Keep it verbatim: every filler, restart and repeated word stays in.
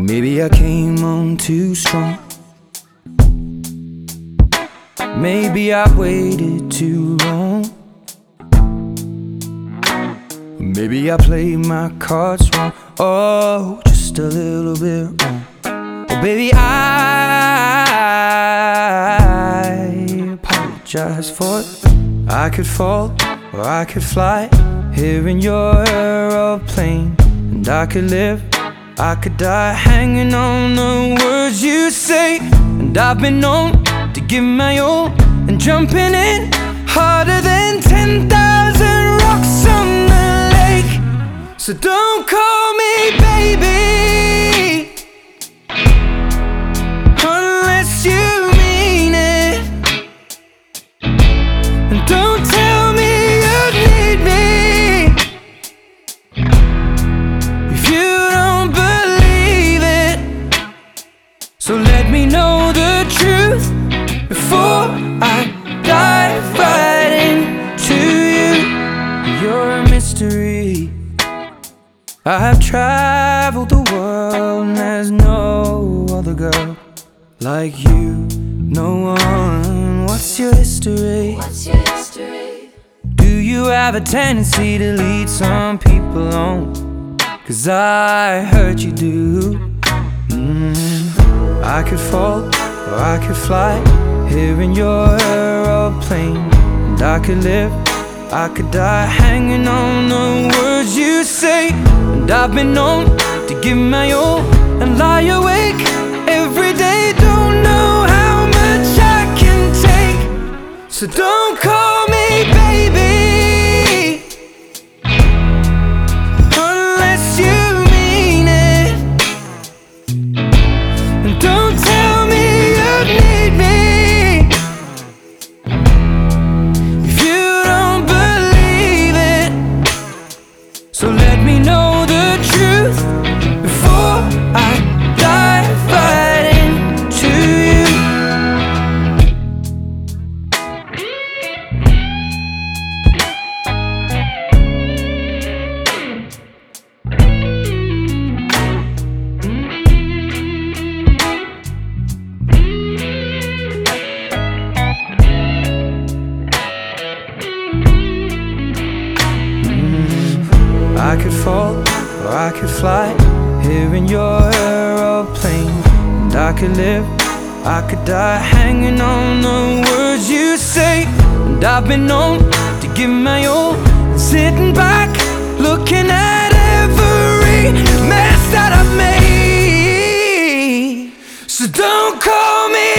Maybe I came on too strong. Maybe I waited too long. Maybe I played my cards wrong. Oh, just a little bit wrong. Oh, baby, I apologize for it. I could fall or I could fly here in your aeroplane, and I could live, I could die hanging on the words you say. And I've been known to give my all and jumping in harder than ten thousand rocks on the lake. So don't call me baby unless you mean it, and don't tell me you need me if you don't believe it. So let me know the truth before I dive right into you. You're a mystery. I have traveled the world and there's no other girl like you. No one. What's your history? What's your history? Do you have a tendency to lead some people on? 'Cause I heard you do. mm. I could fall or I could fly here in your aeroplane, and I could live, I could die hanging on the words you say. And I've been known to give my all and lie awake every day. Don't know how much I can take. So don't call me baby unless you mean it, and don't tell me you need me if you don't believe it. So let me know the truth before I dive right into you. I could fall or I could fly here in your aeroplane, and I could live, I could die hanging on the words you say. And I've been known to give my all and sitting back looking at every mess that I've made. So don't call me